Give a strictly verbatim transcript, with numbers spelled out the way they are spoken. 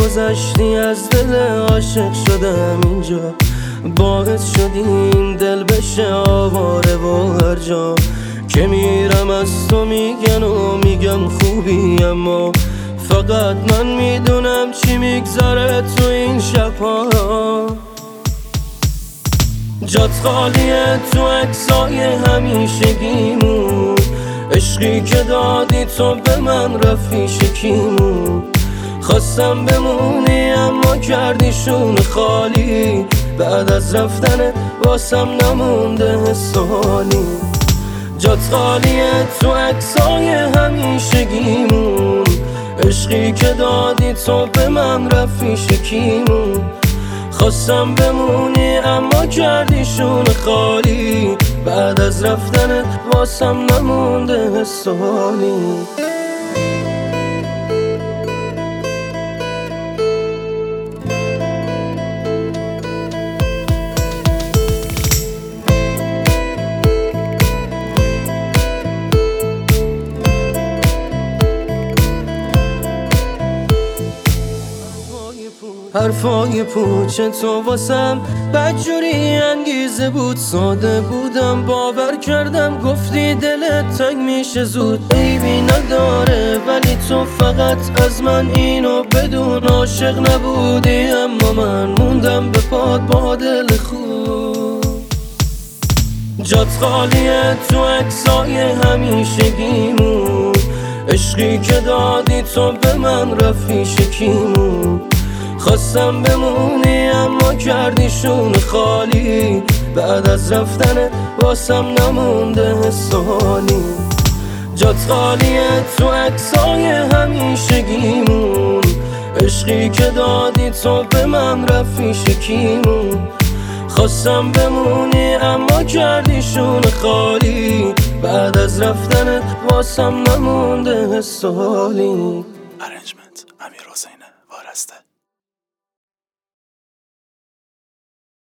گذشتی از دل عاشق شدم اینجا، باعث شدی این دل بشه آواره و هر جا که میرم از تو میگن و میگم خوبی، اما فقط من میدونم چی میگذره تو این شبها. جات خالیه تو عکسای همیشگیمون، عشقی که دادی تو به من رفیقیمون. خواستم بمونی اما کردیشون خالی، بعد از رفتن واسم نمونده حسانی. جات خالیه تو عکسای همیشگیمون، عشقی که دادی تو به من رفیقیمون. خواستم بمونی اما کردیشون خالی، بعد از رفتن واسم نمونده حسانی. حرفای پوچ تو واسم بدجوری انگیزه بود، ساده بودم باور کردم گفتی دلت تنگ میشه زود. عیبی نداره ولی تو فقط از من اینو بدون، عاشق نبودی اما من موندم به پات با دل خوب. جات خالیه تو عکسای همیشگیمون، عشقی که دادی تو به من رفیقیمون. خواستم بمونی اما کردیشون خالی، بعد از رفتن واسم نمونده حسانی. جات خالیه تو عکسای همیشگیمون، عشقی که دادی تو به من رفیقیمون. خواستم بمونی اما کردیشون خالی، بعد از رفتن واسم نمونده حسانی. ارنجمنت امیر حسین وارسته.